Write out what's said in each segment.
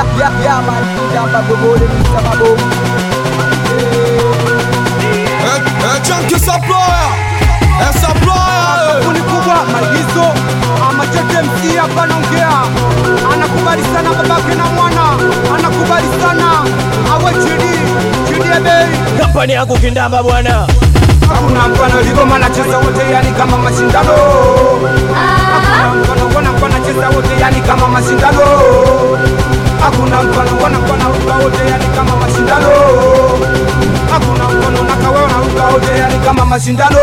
Yeah, man, Kindamba Gobole, Mr. Mabo. Chunky supplier, Kuni kubwa maigizo Amachete MC hapa naongea. Anakubali sana babake na mwana. Anakubali sana awe chidi bei. Kampani yangu Kindamba bwana. Hakuna mfano ligoma nacheza wote yani kama mashindano. Hakuna mfano wanacheza wote yani kama mashindano. Hakuna mfano wanaruka wote yani kama mashindano. Hakuna mfano nakawewa naruka wote yani kama mashindano.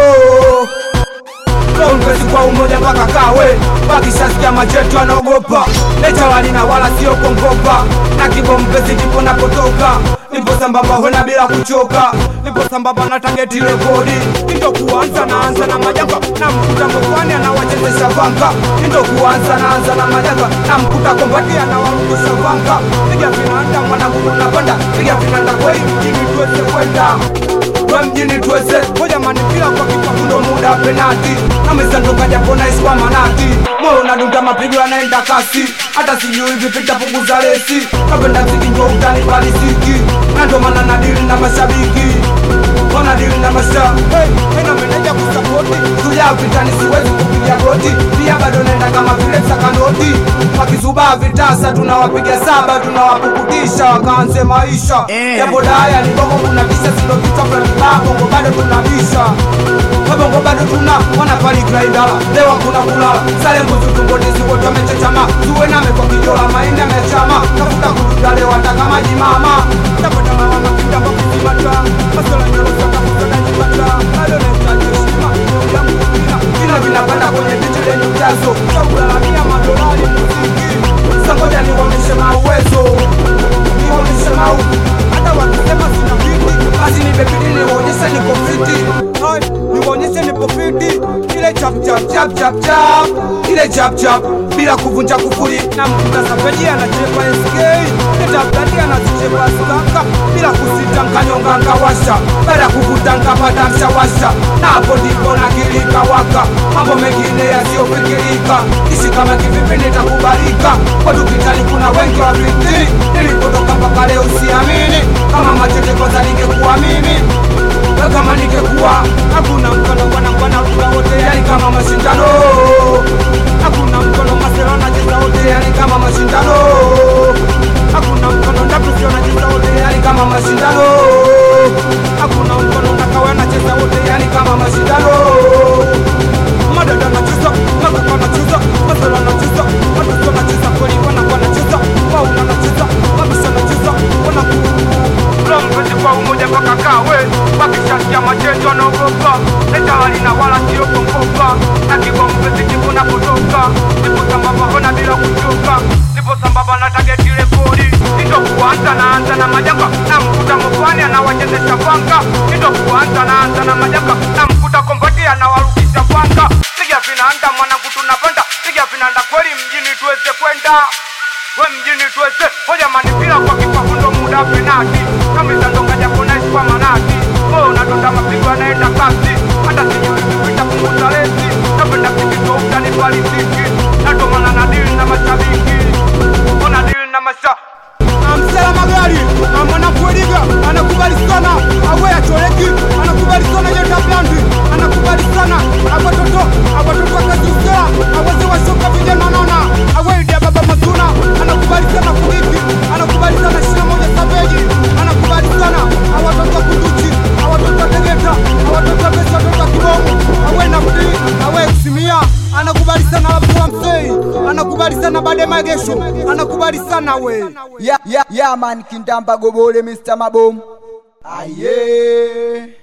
Mpezi kwa umoja mpaka kawe wakishasikia machetu anaogopa. Leta walina wala sio kongopa. Na kibo mpezi ndipo napotoka. Nipo sambamba hona bila kuchoka. Nipo sambamba na targeti rekodi. Nindo kuanza naanza na majanga. Na mkuta mkwani anawachezesha vanga. Nindo kuanza naanza na majanga. Na mkuta kombatia anawarudisha vanga. Piga vinanda mwanangu unapanda. Piga vinanda kwa hii mjini tuweze kwenda. Kwa mjini tuweze moja manipila kwa kipa kundo muda penati. Na mezandoka japo na iswa manati. Moyo unadunga mapigo anaenda kasi. Hata sijui vipita punguza lesi. Napenda mziki njo utani palisiki. Na ndo maana nadili na mashabiki. Wana dili na mashabiki. Hena meneja kusapoti. Tuja vitani siwezi kupigia goti. Pia bado nenda kama vile sakanoti. Wakizubaa vitasa tunawapiga saba. Tunawapukutisha wakaanze maisha. Yapo daya ni bongo kunabisha. Silo kichwa kwa bongo bado tunabisha. Bongo bado tuna wanafani kraidala. Lewa kuna kulala. Sale mbuzu tumbonizi wote wamechechama. Tuwe name kwa kijola maini amechama. Tafuta kududale wataka maji mama. Tapata mama Kindamba kizimata. Masola nyerosa kafuta na jibata. Bado netaji shima ya mpira. Kila vinapanda kwenye vitu lenye ujazo. Chakulalamia madolari muziki. Sangoja niwameshe mauwezo. Niwameshe mau. Hata wakisema sina viti. Basi nibebidi niwonyeshe niko fiti. Niwonyeshe nipo fiti. Ile chap ile chap bila kuvunja kufuri. Na mkuta sapeji anachepa SK. Neta blandi anazichepa skaka. Bila kusita nkanyonga nkawasha. Baada kuvuta nkapata mshawasha. Na hapo ndipo nakilika waka. Mambo mengine yasiyofikirika. Ishi kama kivipi nitakubalika. Kwa tukitani kuna wengi wa fitini. Nilipotoka mpaka leo siamini. Kama machete kwanza ningekuwa mimi. Kama ningekuwa hakuna mkono wana ruka wote yani kama mashindano. Hakuna mkono masela na cheza wote yani kama mashindano. Hakuna mkono ndakusio na cheza wote yani kama mashindano. Hakuna mkono nakawe na cheza wote yani kama mashindano. Madada na cheza, makaka na cheza, masela na cheza, matuso na cheza kweli wana cheza, wauna na cheza, mabisa na cheza, wana mpezi kwa umoja mpaka kawe wakishasikia macheto anaogopa. Leta walina wala sio kongopa. Na kibo mpezi jibu na kutoka. Nipo sambaba hona bila kuchoka. Nipo sambaba na targeti rekodi. Nindo kuanza naanza na majanga. Na mkuta mkwani anawachezesha vanga. Nindo kuanza naanza na majanga. Na mkuta kombati anawarudisha vanga. Piga vinanda mwanangu tunapanda. Piga vinanda kweli mjini tuweze kwenda. We mjini tuweze hoja manipila kwa kipa kundo muda penati. Kama izandonga japo na iswa manati. Moyo unadonda mapigo anaenda kasi. Hata sijui vipita punguza lesi. Napenda kipito utani palisiki. Na ndo maana nadili na mashabiki. Ona dili na mashabiki. Amsela magari, amana kueliga, anakubali sana, awe ya choreki, anakubali sana nyota blandi, anakubali sana, abatoto akazusela, aweze washoka vijana nona, awe idia baba mazuna, anakubali sana kuliki, anakubali sana shina moja sabeji, anakubali sana, awatoto kuduchi, awatoto tegeta, awatoto pesa, awatoto kibomu, awe nafti, awe kusimia, anakubali sana labuwa msei, anakubali sana bade magesho, anakubali sana we. Yeah, man, Kindamba Gobole, Mr. Mabo. Aye.